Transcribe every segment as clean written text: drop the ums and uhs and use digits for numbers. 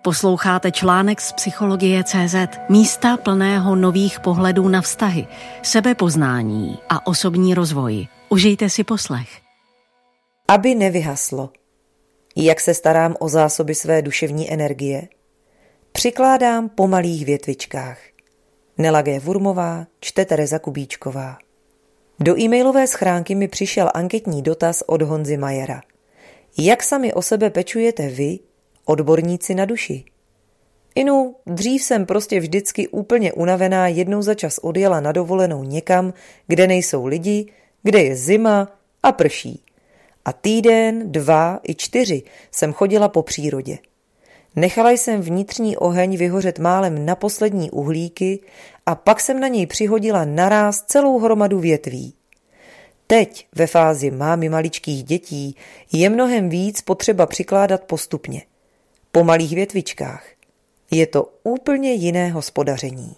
Posloucháte článek z Psychologie.cz, místa plného nových pohledů na vztahy, sebepoznání a osobní rozvoj. Užijte si poslech. Aby nevyhaslo. Jak se starám o zásoby své duševní energie? Přikládám po malých větvičkách. Nela G. Wurmová, čte Tereza Kubíčková. Do e-mailové schránky mi přišel anketní dotaz od Honzy Majera. Jak sami o sebe pečujete vy, odborníci na duši? Inu, dřív jsem prostě vždycky úplně unavená jednou za čas odjela na dovolenou někam, kde nejsou lidi, kde je zima a prší. A týden, 2 i 4 jsem chodila po přírodě. Nechala jsem vnitřní oheň vyhořet málem na poslední uhlíky a pak jsem na něj přihodila naráz celou hromadu větví. Teď, ve fázi mámy maličkých dětí, je mnohem víc potřeba přikládat postupně. Po malých větvičkách. Je to úplně jiné hospodaření.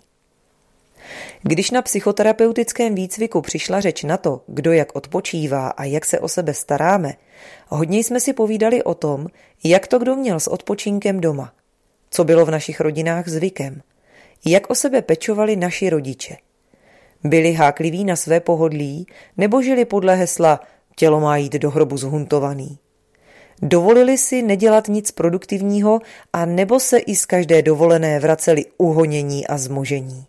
Když na psychoterapeutickém výcviku přišla řeč na to, kdo jak odpočívá a jak se o sebe staráme, hodně jsme si povídali o tom, jak to kdo měl s odpočinkem doma, co bylo v našich rodinách zvykem, jak o sebe pečovali naši rodiče. Byli hákliví na své pohodlí nebo žili podle hesla tělo má jít do hrobu zhuntovaný. Dovolili si nedělat nic produktivního a nebo se i z každé dovolené vraceli uhonění a zmožení.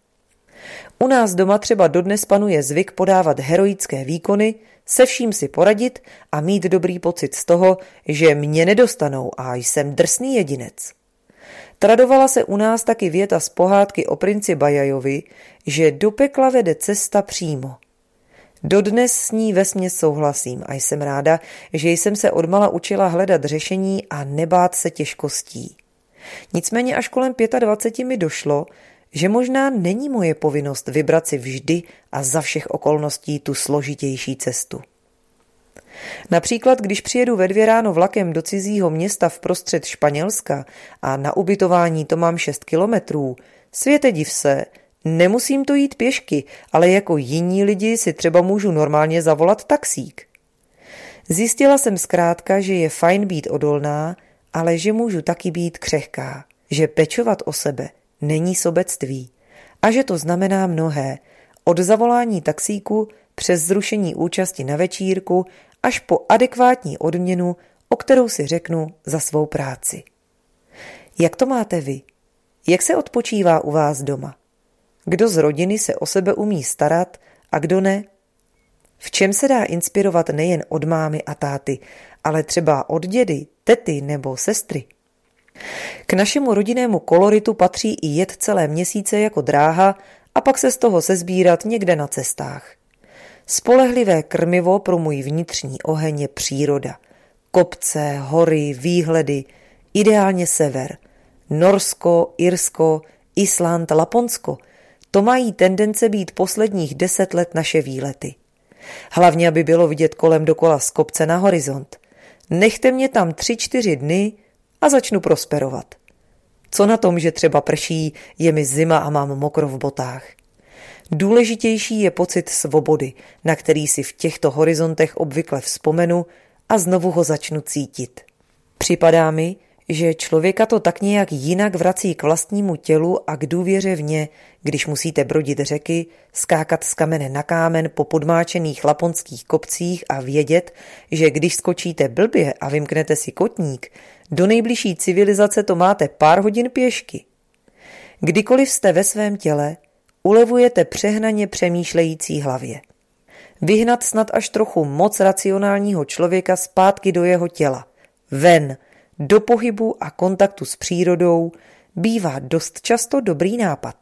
U nás doma třeba dodnes panuje zvyk podávat heroické výkony, se vším si poradit a mít dobrý pocit z toho, že mě nedostanou a jsem drsný jedinec. Tradovala se u nás taky věta z pohádky o princi Bajajovi, že do pekla vede cesta přímo. Dodnes s ní vesměs souhlasím a jsem ráda, že jsem se odmala učila hledat řešení a nebát se těžkostí. Nicméně až kolem 25 mi došlo, že možná není moje povinnost vybrat si vždy a za všech okolností tu složitější cestu. Například, když přijedu ve 2 ráno vlakem do cizího města vprostřed Španělska a na ubytování to mám 6 kilometrů, světe div se, nemusím to jít pěšky, ale jako jiní lidi si třeba můžu normálně zavolat taxík. Zjistila jsem zkrátka, že je fajn být odolná, ale že můžu taky být křehká, že pečovat o sebe není sobectví a že to znamená mnohé, od zavolání taxíku přes zrušení účasti na večírku až po adekvátní odměnu, o kterou si řeknu za svou práci. Jak to máte vy? Jak se odpočívá u vás doma? Kdo z rodiny se o sebe umí starat a kdo ne? V čem se dá inspirovat nejen od mámy a táty, ale třeba od dědy, tety nebo sestry? K našemu rodinnému koloritu patří i jet celé měsíce jako dráha a pak se z toho sesbírat někde na cestách. Spolehlivé krmivo pro můj vnitřní oheň je příroda. Kopce, hory, výhledy, ideálně sever. Norsko, Irsko, Island, Laponsko. To mají tendence být posledních 10 let naše výlety. Hlavně, aby bylo vidět kolem dokola z kopce na horizont. Nechte mě tam 3-4 dny a začnu prosperovat. Co na tom, že třeba prší, je mi zima a mám mokro v botách. Důležitější je pocit svobody, na který si v těchto horizontech obvykle vzpomenu a znovu ho začnu cítit. Připadá mi, že člověka to tak nějak jinak vrací k vlastnímu tělu a k důvěře v ně, když musíte brodit řeky, skákat z kamene na kámen po podmáčených laponských kopcích a vědět, že když skočíte blbě a vymknete si kotník, do nejbližší civilizace to máte pár hodin pěšky. Kdykoliv jste ve svém těle, ulevujete přehnaně přemýšlející hlavě. Vyhnat snad až trochu moc racionálního člověka zpátky do jeho těla. Ven, do pohybu a kontaktu s přírodou bývá dost často dobrý nápad.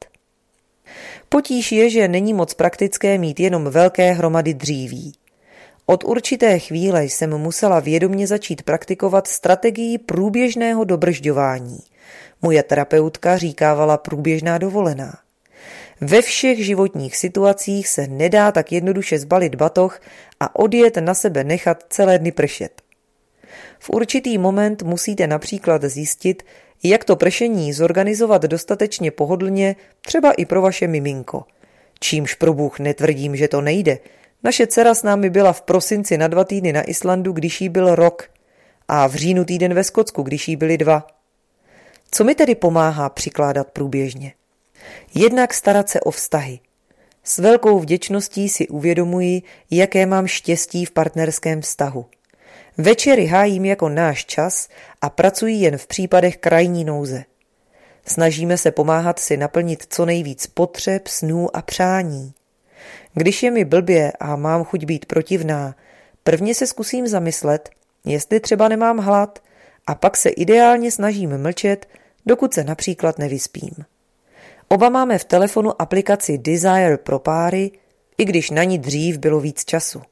Potíž je, že není moc praktické mít jenom velké hromady dříví. Od určité chvíle jsem musela vědomě začít praktikovat strategii průběžného dobržďování. Moje terapeutka říkávala průběžná dovolená. Ve všech životních situacích se nedá tak jednoduše zbalit batoh a odjet na sebe nechat celé dny pršet. V určitý moment musíte například zjistit, jak to pršení zorganizovat dostatečně pohodlně, třeba i pro vaše miminko. Čímž pro bůh netvrdím, že to nejde. Naše dcera s námi byla v prosinci na 2 týdny na Islandu, když jí byl rok, a v říjnu týden ve Skotsku, když jí byly 2. Co mi tedy pomáhá přikládat průběžně? Jednak starat se o vztahy. S velkou vděčností si uvědomuji, jaké mám štěstí v partnerském vztahu. Večery hájím jako náš čas a pracuji jen v případech krajní nouze. Snažíme se pomáhat si naplnit co nejvíc potřeb, snů a přání. Když je mi blbě a mám chuť být protivná, prvně se zkusím zamyslet, jestli třeba nemám hlad, a pak se ideálně snažím mlčet, dokud se například nevyspím. Oba máme v telefonu aplikaci Desire pro páry, i když na ní dřív bylo víc času.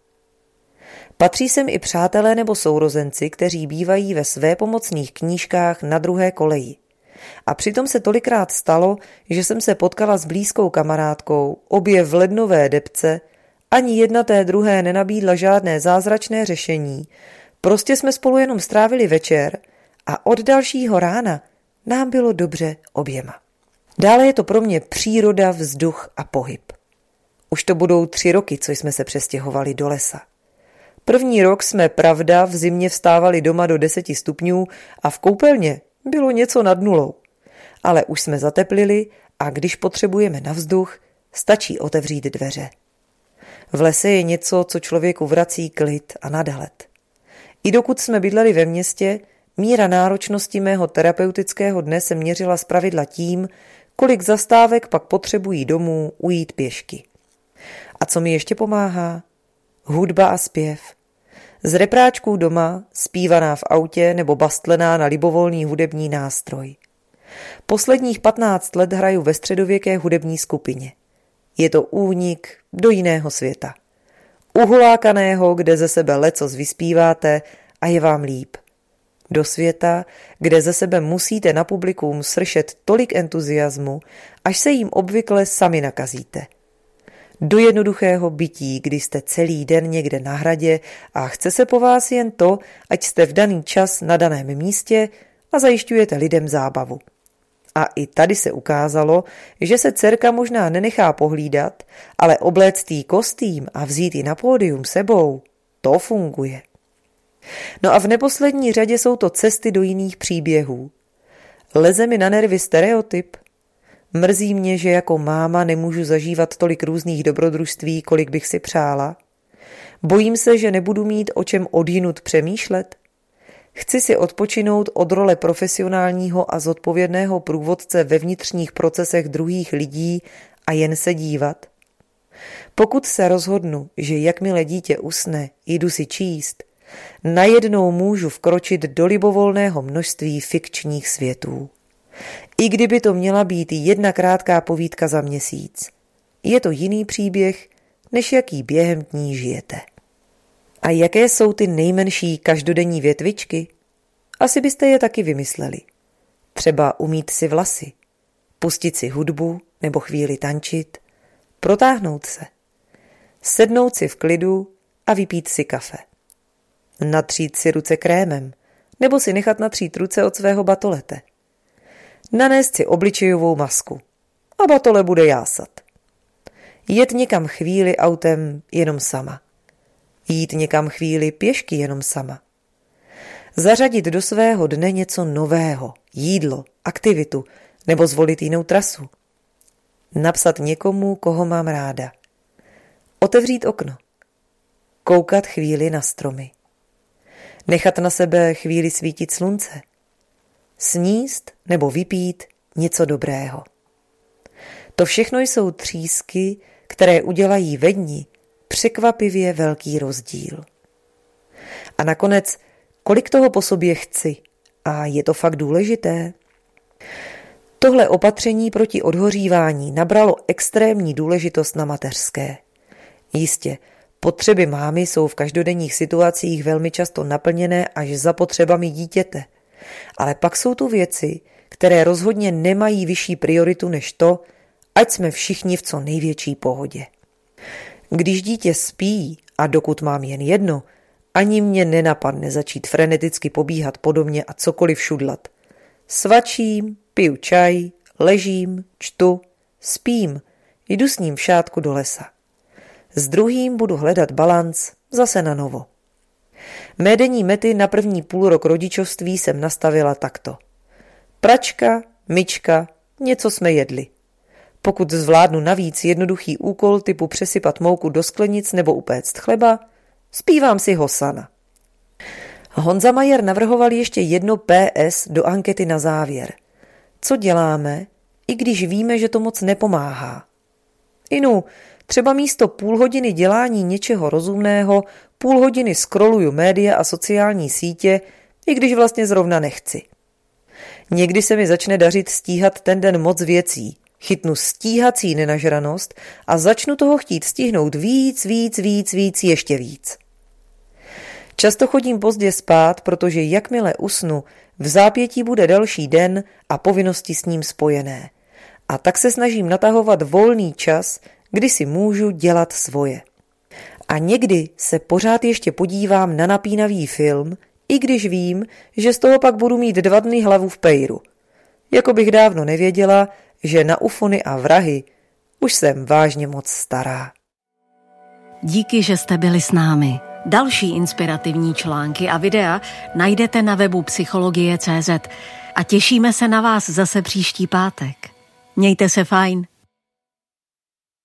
Patří sem i přátelé nebo sourozenci, kteří bývají ve svépomocných knížkách na druhé koleji. A přitom se tolikrát stalo, že jsem se potkala s blízkou kamarádkou, obě v lednové debce, ani jedna té druhé nenabídla žádné zázračné řešení, prostě jsme spolu jenom strávili večer a od dalšího rána nám bylo dobře oběma. Dále je to pro mě příroda, vzduch a pohyb. Už to budou 3 roky, co jsme se přestěhovali do lesa. První rok jsme, pravda, v zimě vstávali doma do 10 stupňů a v koupelně bylo něco nad nulou. Ale už jsme zateplili a když potřebujeme na vzduch, stačí otevřít dveře. V lese je něco, co člověku vrací klid a nadhled. I dokud jsme bydleli ve městě, míra náročnosti mého terapeutického dne se měřila zpravidla tím, kolik zastávek pak potřebují domů ujít pěšky. A co mi ještě pomáhá? Hudba a zpěv. Z repráčků doma, zpívaná v autě nebo bastlená na libovolný hudební nástroj. Posledních 15 let hraju ve středověké hudební skupině. Je to únik do jiného světa. Uhulákaného, kde ze sebe lecos vyspíváte a je vám líp. Do světa, kde ze sebe musíte na publikum sršet tolik entuziasmu, až se jim obvykle sami nakazíte. Do jednoduchého bytí, kdy jste celý den někde na hradě a chce se po vás jen to, ať jste v daný čas na daném místě a zajišťujete lidem zábavu. A i tady se ukázalo, že se dcerka možná nenechá pohlídat, ale obléct jí kostým a vzít ji na pódium sebou, to funguje. No a v neposlední řadě jsou to cesty do jiných příběhů. Leze mi na nervy stereotyp. Mrzí mě, že jako máma nemůžu zažívat tolik různých dobrodružství, kolik bych si přála. Bojím se, že nebudu mít o čem odjinud přemýšlet. Chci si odpočinout od role profesionálního a zodpovědného průvodce ve vnitřních procesech druhých lidí a jen se dívat. Pokud se rozhodnu, že jakmile dítě usne, jdu si číst, najednou můžu vkročit do libovolného množství fikčních světů. I kdyby to měla být jedna krátká povídka za měsíc. Je to jiný příběh, než jaký během dní žijete. A jaké jsou ty nejmenší každodenní větvičky? Asi byste je taky vymysleli. Třeba umýt si vlasy, pustit si hudbu nebo chvíli tančit, protáhnout se, sednout si v klidu a vypít si kafe. Natřít si ruce krémem nebo si nechat natřít ruce od svého batolete. Nanést si obličejovou masku a batole bude jásat. Jet někam chvíli autem jenom sama. Jít někam chvíli pěšky jenom sama. Zařadit do svého dne něco nového, jídlo, aktivitu nebo zvolit jinou trasu. Napsat někomu, koho mám ráda. Otevřít okno. Koukat chvíli na stromy. Nechat na sebe chvíli svítit slunce. Sníst nebo vypít něco dobrého. To všechno jsou třísky, které udělají ve dni překvapivě velký rozdíl. A nakonec, kolik toho po sobě chci? A je to fakt důležité? Tohle opatření proti odhořívání nabralo extrémní důležitost na mateřské. Jistě, potřeby mámy jsou v každodenních situacích velmi často naplněné až za potřebami dítěte. Ale pak jsou tu věci, které rozhodně nemají vyšší prioritu než to, ať jsme všichni v co největší pohodě. Když dítě spí a dokud mám jen jedno, ani mě nenapadne začít freneticky pobíhat po domě a cokoliv šudlat. Svačím, piju čaj, ležím, čtu, spím, jdu s ním v šátku do lesa. S druhým budu hledat balanc zase na novo. Mé denní mety na první půlrok rodičovství jsem nastavila takto. Pračka, myčka, něco jsme jedli. Pokud zvládnu navíc jednoduchý úkol typu přesypat mouku do sklenic nebo upéct chleba, zpívám si Hosana. Honza Majer navrhoval ještě jedno PS do ankety na závěr. Co děláme, i když víme, že to moc nepomáhá? Inu, třeba místo půl hodiny dělání něčeho rozumného, půl hodiny scrolluju média a sociální sítě, i když vlastně zrovna nechci. Někdy se mi začne dařit stíhat ten den moc věcí. Chytnu stíhací nenažranost a začnu toho chtít stihnout víc, ještě víc. Často chodím pozdě spát, protože jakmile usnu, v zápětí bude další den a povinnosti s ním spojené. A tak se snažím natahovat volný čas, kdy si můžu dělat svoje. A někdy se pořád ještě podívám na napínavý film, i když vím, že z toho pak budu mít 2 dny hlavu v pejru. Jako bych dávno nevěděla, že na ufony a vrahy už jsem vážně moc stará. Díky, že jste byli s námi. Další inspirativní články a videa najdete na webu psychologie.cz a těšíme se na vás zase příští pátek. Mějte se fajn.